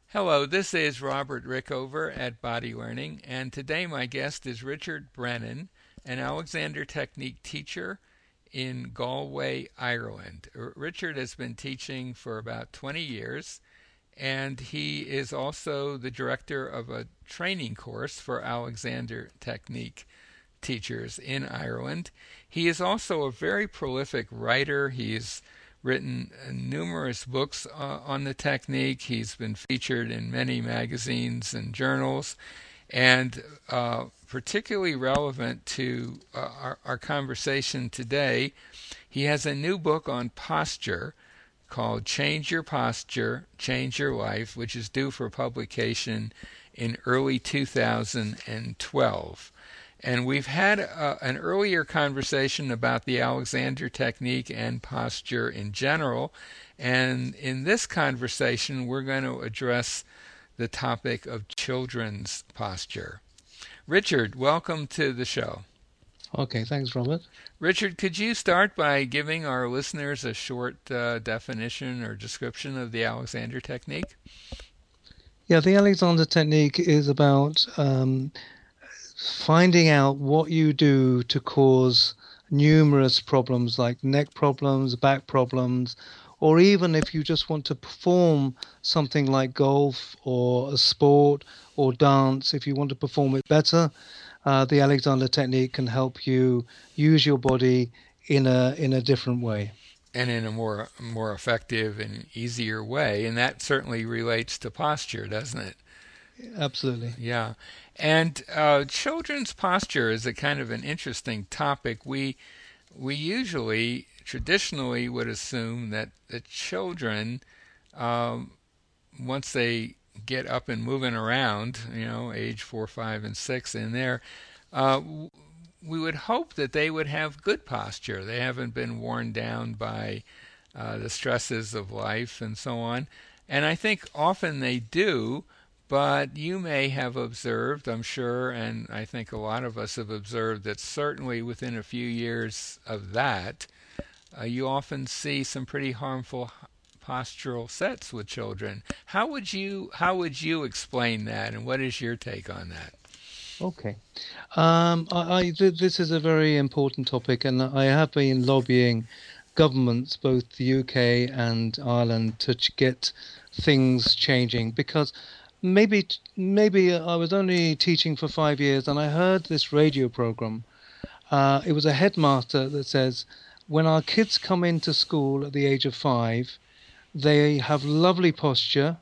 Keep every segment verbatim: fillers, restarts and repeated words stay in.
Hello, this is Robert Rickover at Body Learning, and today my guest is Richard Brennan, an Alexander Technique teacher in Galway, Ireland. R- Richard has been teaching for about twenty years, and he is also the director of a training course for Alexander Technique teachers in Ireland. He is also a very prolific writer. He's written numerous books uh, on the technique. He's been featured in many magazines and journals, and uh, particularly relevant to uh, our, our conversation today, he has a new book on posture called Change Your Posture, Change Your Life, which is due for publication in early two thousand twelve. And we've had a, an earlier conversation about the Alexander technique and posture in general. And in this conversation, we're going to address the topic of children's posture. Richard, welcome to the show. Okay, thanks, Robert. Richard, could you start by giving our listeners a short uh, definition or description of the Alexander technique? Yeah, the Alexander technique is about um, finding out what you do to cause numerous problems like neck problems, back problems, or even if you just want to perform something like golf or a sport or dance, if you want to perform it better, uh, the Alexander technique can help you use your body in a in a different way. And in a more more effective and easier way, and that certainly relates to posture, doesn't it? Absolutely. Yeah, and uh, children's posture is a kind of an interesting topic. We we usually traditionally would assume that the children, um, once they get up and moving around, you know, age four, five, and six, in there, uh, we would hope that they would have good posture. They haven't been worn down by uh, the stresses of life and so on. And I think often they do, but you may have observed, I'm sure, and I think a lot of us have observed that certainly within a few years of that, uh, you often see some pretty harmful postural sets with children. How would you how would you explain that, and what is your take on that? Okay. Um, I, I th this is a very important topic, and I have been lobbying governments, both the U K and Ireland, to ch- get things changing because maybe t- maybe I was only teaching for five years, and I heard this radio program. Uh, it was a headmaster that says, when our kids come into school at the age of five, they have lovely posture,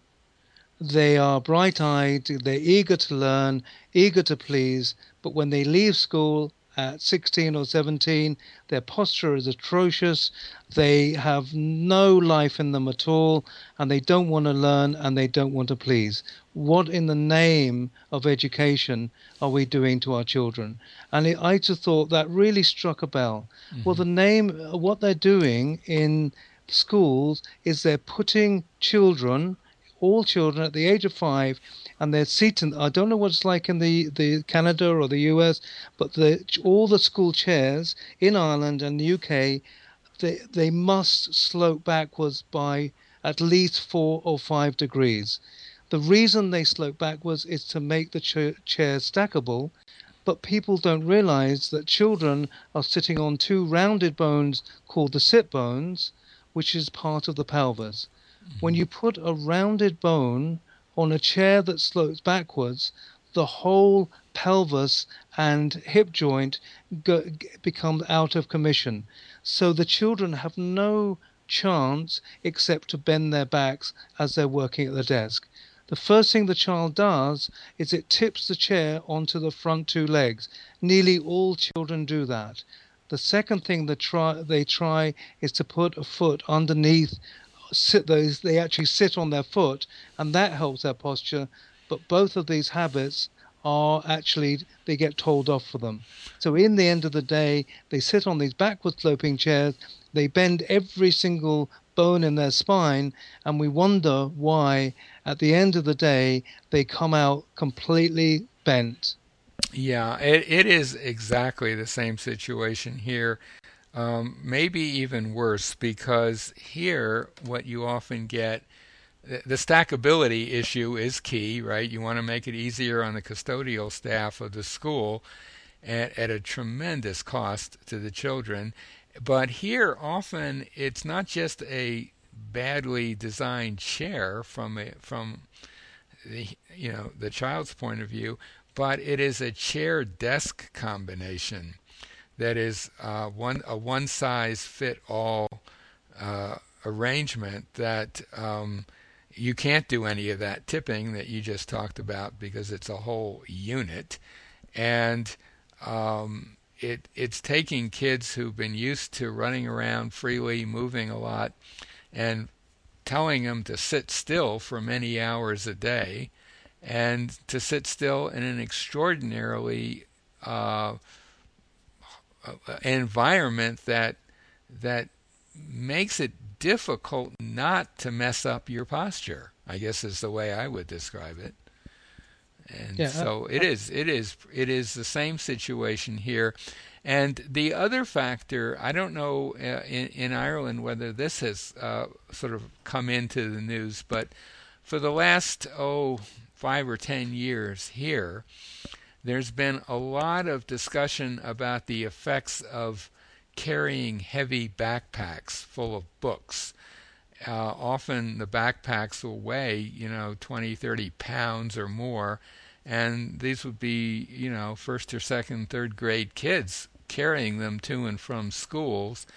they are bright eyed, they're eager to learn, eager to please, but when they leave school at sixteen or seventeen, their posture is atrocious, they have no life in them at all, and they don't want to learn and they don't want to please. What in the name of education are we doing to our children? And it, I just thought that really struck a bell. Well, Mm-hmm. the name, what they're doing in schools is they're putting children, all children at the age of five, and they're seated. I don't know what it's like in the, the Canada or the U S, but the all the school chairs in Ireland and the U K, they they must slope backwards by at least four or five degrees. The reason they slope backwards is to make the ch- chair stackable, but people don't realize that children are sitting on two rounded bones called the sit bones, which is part of the pelvis. When Mm-hmm. you put a rounded bone on a chair that slopes backwards, the whole pelvis and hip joint go, become out of commission. So the children have no chance except to bend their backs as they're working at the desk. The first thing the child does is it tips the chair onto the front two legs. Nearly all children do that. The second thing they try, they try is to put a foot underneath, sit those they actually sit on their foot, and that helps their posture. But both of these habits are actually, they get told off for them. So in the end of the day, they sit on these backward sloping chairs, they bend every single bone in their spine, and we wonder why at the end of the day they come out completely bent. Yeah, it, it is exactly the same situation here. Um, maybe even worse, because here what you often get the the stackability issue is key, right? You want to make it easier on the custodial staff of the school at, at a tremendous cost to the children. But here, often it's not just a badly designed chair from a, from the you know the child's point of view, but it is a chair desk combination that is uh, one a one size fit all uh, arrangement that um, you can't do any of that tipping that you just talked about because it's a whole unit, and um, it it's taking kids who've been used to running around freely, moving a lot, and telling them to sit still for many hours a day, and to sit still in an extraordinarily uh, environment that that makes it difficult not to mess up your posture, I guess is the way I would describe it. And Yeah, so uh, it is it is it is the same situation here. And the other factor, I don't know uh, in, in Ireland whether this has uh, sort of come into the news, but for the last oh five or ten years here, there's been a lot of discussion about the effects of carrying heavy backpacks full of books. Uh, often the backpacks will weigh, you know, twenty, thirty pounds or more, and these would be, you know, first or second, third grade kids carrying them to and from schools.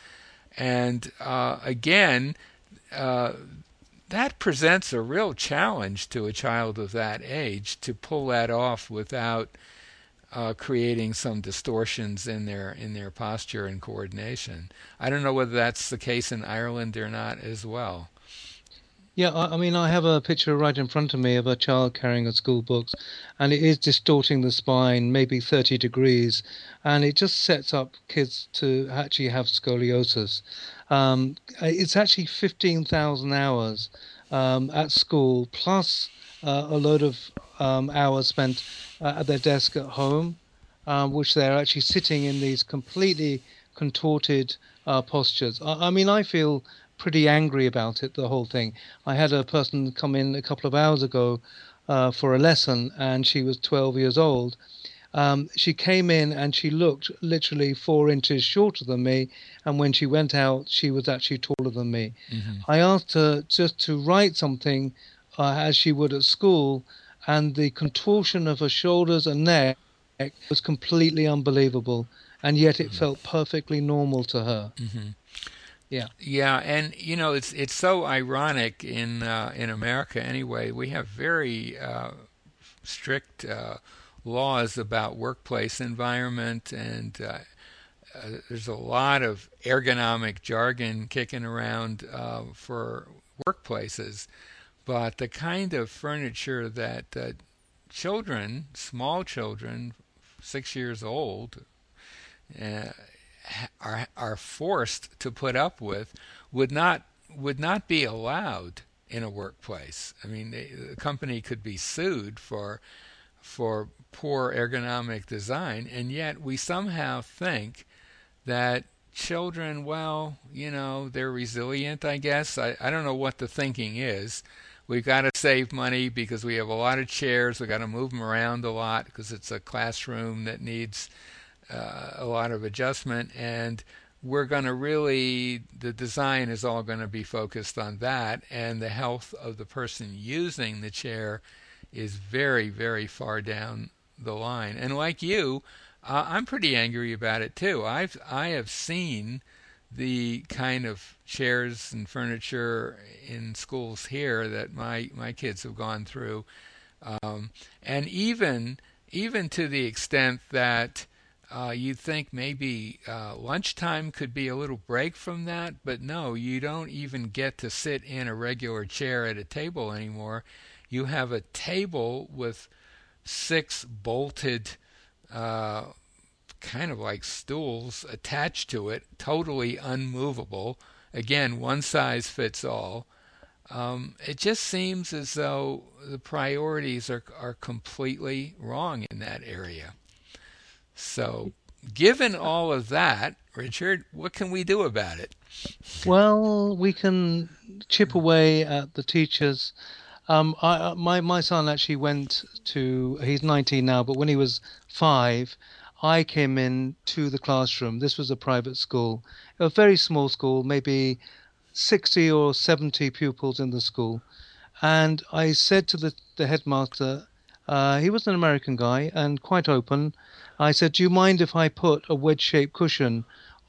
And uh, again, uh, that presents a real challenge to a child of that age to pull that off without uh, creating some distortions in their in their posture and coordination. I don't know whether that's the case in Ireland or not as well. Yeah, I, I mean, I have a picture right in front of me of a child carrying a school books, and it is distorting the spine, maybe thirty degrees, and it just sets up kids to actually have scoliosis. Um, it's actually fifteen thousand hours um, at school, plus uh, a load of um, hours spent uh, at their desk at home, um, which they're actually sitting in these completely contorted uh, postures. I, I mean, I feel pretty angry about it, the whole thing. I had a person come in a couple of hours ago uh, for a lesson, and she was twelve years old. Um, she came in and she looked literally four inches shorter than me, and when she went out, she was actually taller than me. Hmm. I asked her just to write something uh, as she would at school, and the contortion of her shoulders and neck was completely unbelievable, and yet it felt perfectly normal to her. Hmm. Yeah. Yeah, and you know it's it's so ironic in uh, in America anyway. We have very uh, strict uh, laws about workplace environment, and uh, uh, there's a lot of ergonomic jargon kicking around uh, for workplaces. But the kind of furniture that uh, children, small children, six years old, uh, are are forced to put up with would not would not be allowed in a workplace. I mean, the, the company could be sued for for poor ergonomic design, and yet we somehow think that children, well, you know, they're resilient, I guess. I, I don't know what the thinking is. We've got to save money because we have a lot of chairs. We've got to move them around a lot because it's a classroom that needs uh, a lot of adjustment. And we're going to really, the design is all going to be focused on that. And the health of the person using the chair is very, very far down the line. And like you, uh, I'm pretty angry about it too. I've I have seen the kind of chairs and furniture in schools here that my my kids have gone through, um, and even even to the extent that uh, you'd think maybe uh, lunchtime could be a little break from that, but no, you don't even get to sit in a regular chair at a table anymore. You have a table with six bolted uh, kind of like stools attached to it, totally unmovable. Again, one size fits all. Um, it just seems as though the priorities are are completely wrong in that area. So given all of that, Richard, what can we do about it? Well, we can chip away at the teachers. Um, I, uh, my my son actually went to. He's nineteen now, but when he was five, I came in to the classroom. This was a private school, a very small school, maybe sixty or seventy pupils in the school. And I said to the, the headmaster, uh, he was an American guy and quite open. I said, "Do you mind if I put a wedge shaped cushion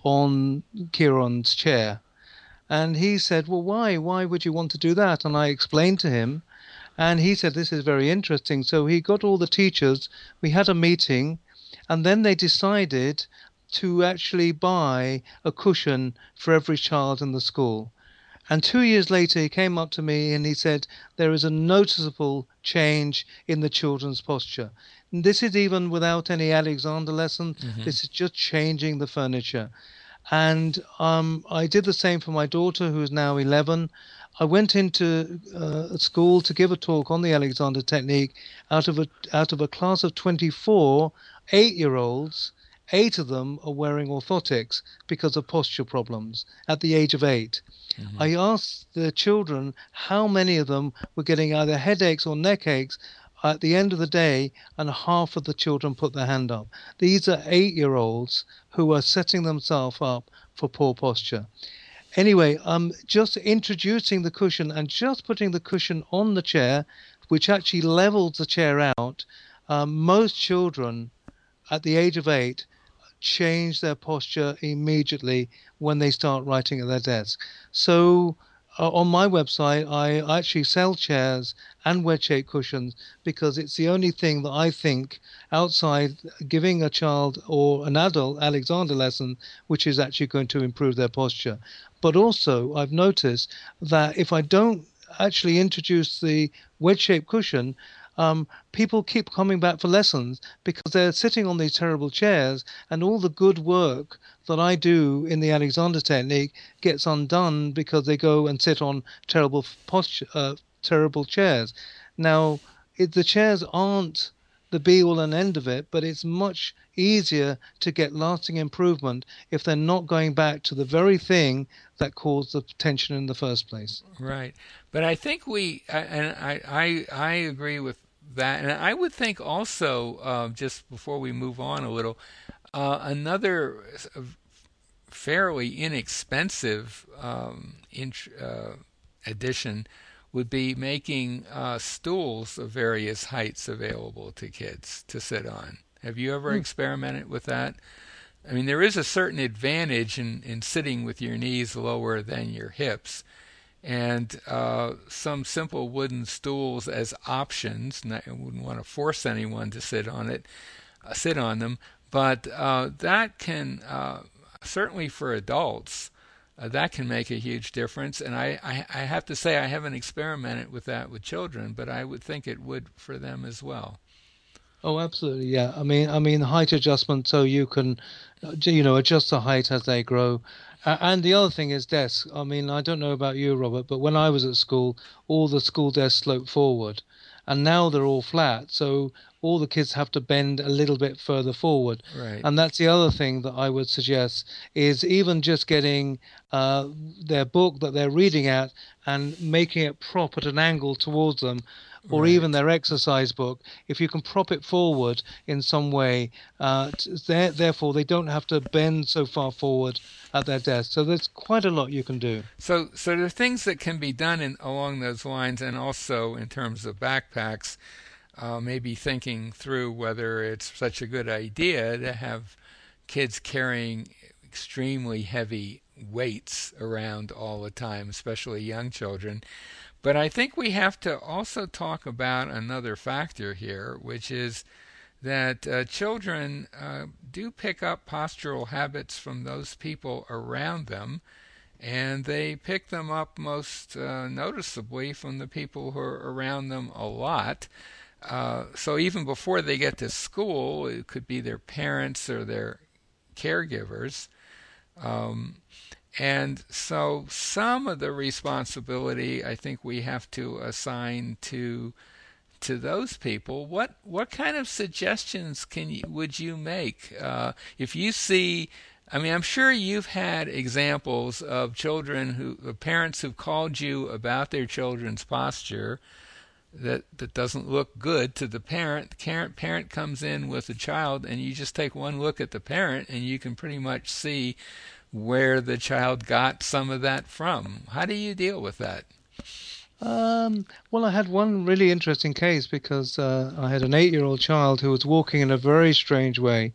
on Kieran's chair?" And he said, "Well, why? Why would you want to do that?" And I explained to him, and he said, "This is very interesting." So he got all the teachers, we had a meeting, and then they decided to actually buy a cushion for every child in the school. And two years later, he came up to me and he said, "There is a noticeable change in the children's posture." And this is even without any Alexander lesson. Hmm. This is just changing the furniture. And um, I did the same for my daughter, who is now eleven. I went into uh, school to give a talk on the Alexander technique out of a out of a class of twenty-four eight-year-olds. Eight of them are wearing orthotics because of posture problems at the age of eight. Hmm. I asked the children how many of them were getting either headaches or neck aches at the end of the day, and half of the children put their hand up. These are eight year olds who are setting themselves up for poor posture. Anyway, um, just introducing the cushion and just putting the cushion on the chair, which actually levels the chair out. Um, most children at the age of eight change their posture immediately when they start writing at their desk. So uh, on my website, I actually sell chairs and wedge-shaped cushions because it's the only thing that I think outside giving a child or an adult Alexander lesson, which is actually going to improve their posture. But also, I've noticed that if I don't actually introduce the wedge-shaped cushion, um, people keep coming back for lessons because they're sitting on these terrible chairs, and all the good work that I do in the Alexander technique gets undone because they go and sit on terrible posture, uh, terrible chairs. Now, it, the chairs aren't the be all and end of it, but it's much easier to get lasting improvement if they're not going back to the very thing that caused the tension in the first place. Right. But I think we, I- and I, I, I agree with that. And I would think also, uh, just before we move on a little, uh, another fairly inexpensive um, int- uh, addition would be making uh, stools of various heights available to kids to sit on. Have you ever Hmm. experimented with that? I mean, there is a certain advantage in, in sitting with your knees lower than your hips, and uh, some simple wooden stools as options. And I wouldn't want to force anyone to sit on it, uh, sit on them, but uh, that can uh, certainly for adults. Uh, that can make a huge difference, and I, I, I have to say I haven't experimented with that with children, but I would think it would for them as well. Oh, absolutely. Yeah. I mean, I mean, height adjustment, so you can, uh, j- you know, adjust the height as they grow. Uh, and the other thing is desks. I mean, I don't know about you, Robert, but when I was at school, all the school desks sloped forward, and now they're all flat. So all the kids have to bend a little bit further forward. Right, And that's the other thing that I would suggest is even just getting uh, their book that they're reading at and making it prop at an angle towards them, or even right. their exercise book, if you can prop it forward in some way, uh, there, therefore they don't have to bend so far forward at their desk. So there's quite a lot you can do. So, so there are things that can be done in, along those lines, and also in terms of backpacks, uh, maybe thinking through whether it's such a good idea to have kids carrying extremely heavy weights around all the time, especially young children. But I think we have to also talk about another factor here, which is that uh, children uh, do pick up postural habits from those people around them, and they pick them up most uh, noticeably from the people who are around them a lot. Uh, so even before they get to school, it could be their parents or their caregivers. Um, and so some of the responsibility I think we have to assign to to those people, what what kind of suggestions can you would you make uh, if you see? I mean, I'm sure you've had examples of children who, of parents who've called you about their children's posture that that doesn't look good to the parent. The parent parent comes in with a child, and you just take one look at the parent, and you can pretty much see where the child got some of that from. How do you deal with that? Um, well, I had one really interesting case because uh, I had an eight-year-old child who was walking in a very strange way.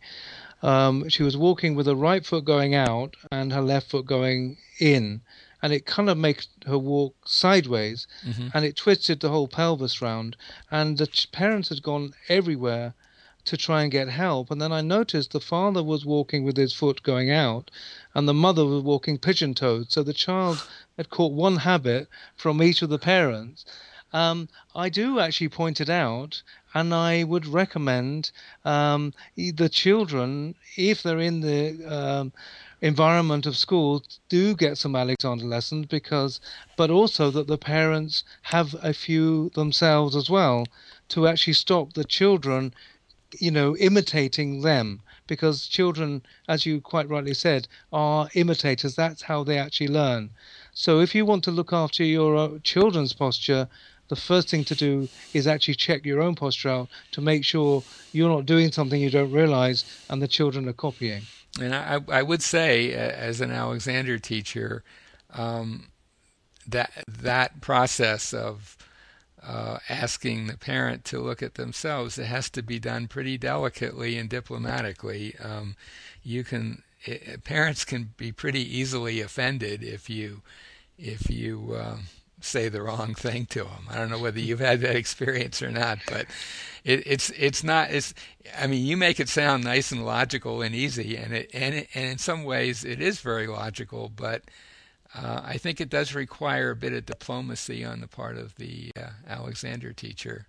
Um, she was walking with her right foot going out and her left foot going in, and it kind of makes her walk sideways, Mm-hmm. and it twisted the whole pelvis round. And the ch- parents had gone everywhere to try and get help. And then I noticed the father was walking with his foot going out, and the mother was walking pigeon-toed. So the child had caught one habit from each of the parents. Um, I do actually point it out, and I would recommend um, e- the children, if they're in the um, environment of school, do get some Alexander lessons, because, but also that the parents have a few themselves as well, to actually stop the children, you know, imitating them, because children, as you quite rightly said, are imitators. That's how they actually learn. So if you want to look after your uh, children's posture, the first thing to do is actually check your own posture out to make sure you're not doing something you don't realize and the children are copying. And I, I would say, uh, as an Alexander teacher, um, that that process of uh, asking the parent to look at themselves, it has to be done pretty delicately and diplomatically. Um, you can it, parents can be pretty easily offended if you if you uh, say the wrong thing to them. I don't know whether you've had that experience or not, but it, it's it's not. It's I mean, you make it sound nice and logical and easy, and it and it, and in some ways it is very logical, but uh, I think it does require a bit of diplomacy on the part of the uh, Alexander teacher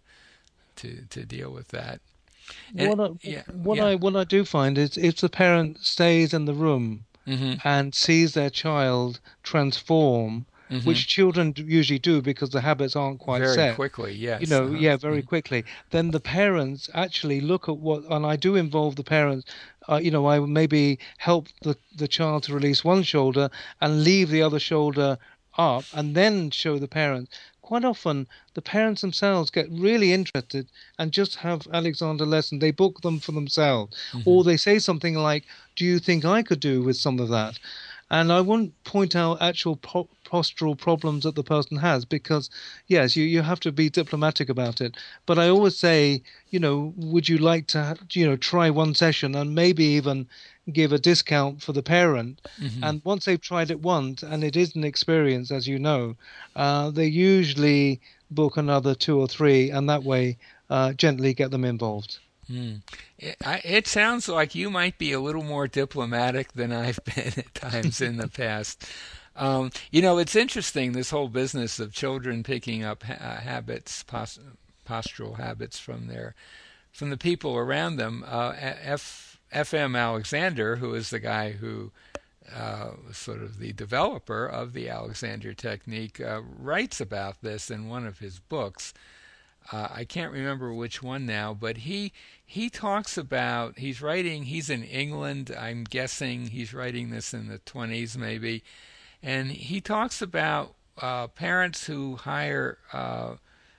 to to deal with that. And What I, yeah, what yeah. I what I do find is if the parent stays in the room Mhm. and sees their child transform, Mhm. which children d- usually do because the habits aren't quite Very set, quickly, you yes. know, Uh-huh. yeah, very Mhm. quickly, then the parents actually look at what, and I do involve the parents. Uh, you know, I would maybe help the the child to release one shoulder and leave the other shoulder up, and then show the parents. Quite often, the parents themselves get really interested and just have Alexander lessons. They book them for themselves, Mhm. or they say something like, "Do you think I could do with some of that?" And I won't point out actual po- postural problems that the person has, because, yes, you, you have to be diplomatic about it. But I always say, you know, would you like to, ha- you know, try one session and maybe even give a discount for the parent? Mhm. And once they've tried it once and it is an experience, as you know, uh, they usually book another two or three, and that way uh, gently get them involved. Mm. It, I, it sounds like you might be a little more diplomatic than I've been at times in the past. Um, you know, it's interesting, this whole business of children picking up ha- uh, habits, pos- postural habits from their from the people around them. Uh, F, F M Alexander, who is the guy who uh, was sort of the developer of the Alexander technique, uh, writes about this in one of his books. Uh, I can't remember which one now, but he he talks about he's writing. He's in England. I'm guessing he's writing this in the twenties, maybe, and he talks about uh, parents who hire, uh,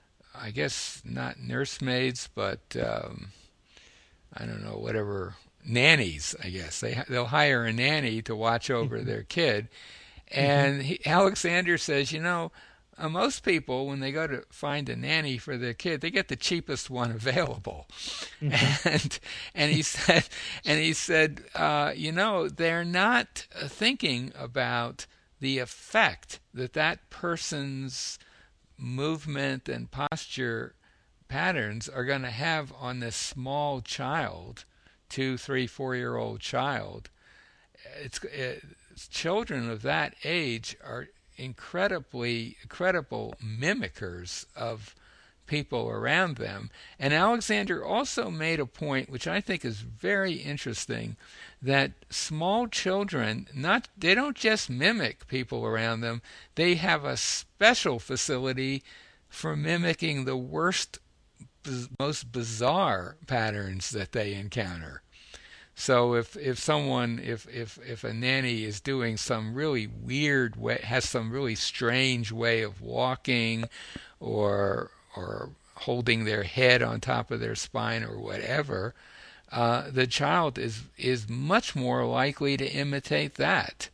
I guess not nursemaids, but um, I don't know, whatever nannies. I guess they they'll hire a nanny to watch over Mhm, their kid, mhm, and he, Alexander says, you know, uh, most people, when they go to find a nanny for their kid, they get the cheapest one available. mhm, And and he said, and he said, uh, you know, they're not uh, thinking about the effect that that person's movement and posture patterns are going to have on this small child, two, three, four-year-old child. It's it, children of that age are incredibly incredible mimickers of people around them. And Alexander also made a point which I think is very interesting, that small children, not they don't just mimic people around them, they have a special facility for mimicking the worst most bizarre patterns that they encounter. So if if someone if if if a nanny is doing some really weird way, has some really strange way of walking, or or holding their head on top of their spine or whatever, uh, the child is is much more likely to imitate that.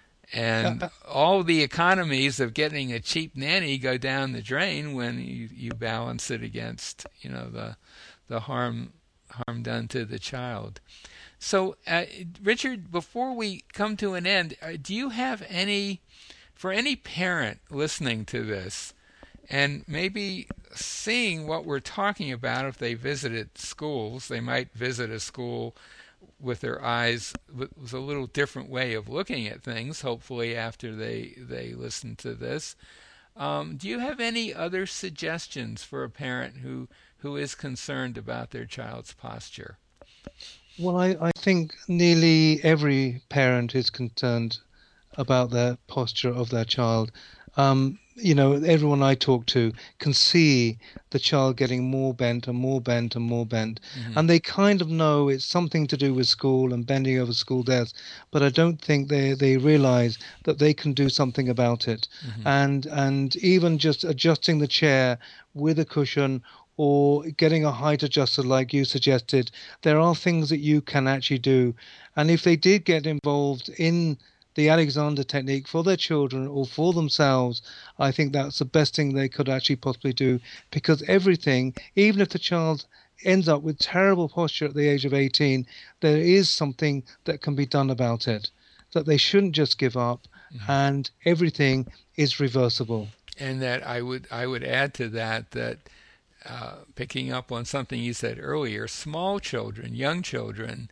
And Uh, all the economies of getting a cheap nanny go down the drain when you, you balance it against, you know, the the harm harm done to the child. So, uh, Richard, before we come to an end, uh, do you have any, for any parent listening to this, and maybe seeing what we're talking about, if they visited schools, they might visit a school with their eyes with a little different way of looking at things, hopefully after they, they listen to this. Um, do you have any other suggestions for a parent who, who is concerned about their child's posture? well, I, I think nearly every parent is concerned about the posture of their child. Um, you know, everyone I talk to can see the child getting more bent and more bent and more bent, Hmm. and they kind of know it's something to do with school and bending over school desks, but I don't think they they realize that they can do something about it. Hmm. And and even just adjusting the chair with a cushion, or getting a height adjuster like you suggested, there are things that you can actually do. And if they did get involved in the Alexander technique for their children or for themselves, I think that's the best thing they could actually possibly do, because everything, even if the child ends up with terrible posture at the age of eighteen, there is something that can be done about it. That they shouldn't just give up, Hmm. and everything is reversible. And that I would I would add to that that uh, picking up on something you said earlier, small children, young children,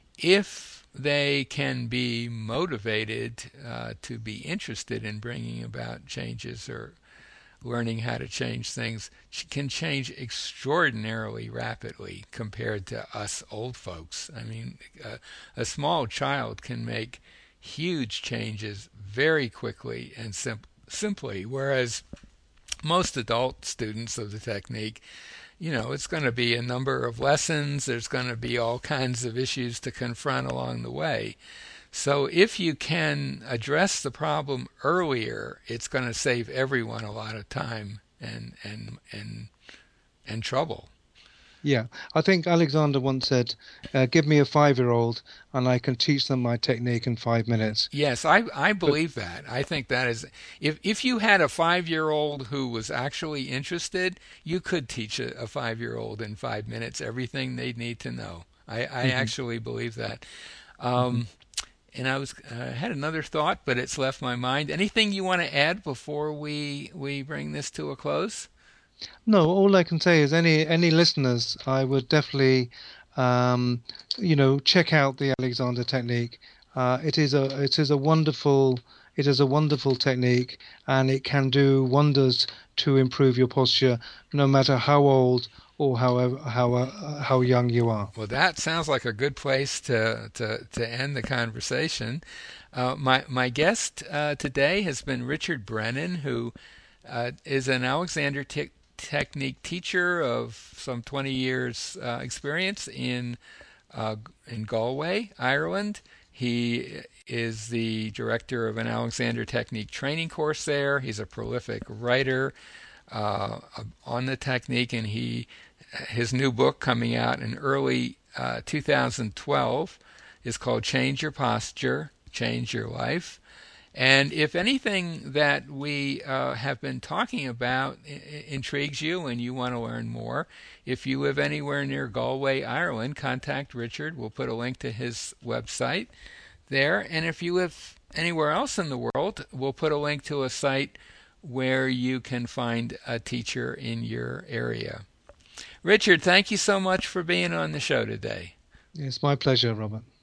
if they can be motivated uh, to be interested in bringing about changes or learning how to change things, can change extraordinarily rapidly compared to us old folks. I mean, uh, a small child can make huge changes very quickly and sim- simply, whereas most adult students of the technique, you know, it's going to be a number of lessons. There's going to be all kinds of issues to confront along the way. So if you can address the problem earlier, it's going to save everyone a lot of time and and and and trouble. Yeah, I think Alexander once said, uh, "Give me a five-year-old, and I can teach them my technique in five minutes." Yes, I I But believe that. I think that is, if if you had a five-year-old who was actually interested, you could teach a, a five-year-old in five minutes everything they'd need to know. I I mhm, actually believe that. mhm. Um, and I was uh, had another thought, but it's left my mind. Anything you want to add before we we bring this to a close? No, all I can say is any any listeners, I would definitely, um, you know, check out the Alexander technique. Uh, it is a it is a wonderful it is a wonderful technique, and it can do wonders to improve your posture, no matter how old or however how uh, how young you are. Well, that sounds like a good place to to, to end the conversation. Uh, my my guest uh, today has been Richard Brennan, who uh, is an Alexander te- Technique teacher of some twenty years uh, experience in uh, in Galway, Ireland. He is the director of an Alexander Technique training course there. He's a prolific writer uh, on the technique, and he his new book coming out in early uh, two thousand twelve is called Change Your Posture, Change Your Life. And if anything that we uh, have been talking about I- intrigues you and you want to learn more, if you live anywhere near Galway, Ireland, contact Richard. We'll put a link to his website there. And if you live anywhere else in the world, we'll put a link to a site where you can find a teacher in your area. Richard, thank you so much for being on the show today. It's my pleasure, Robert.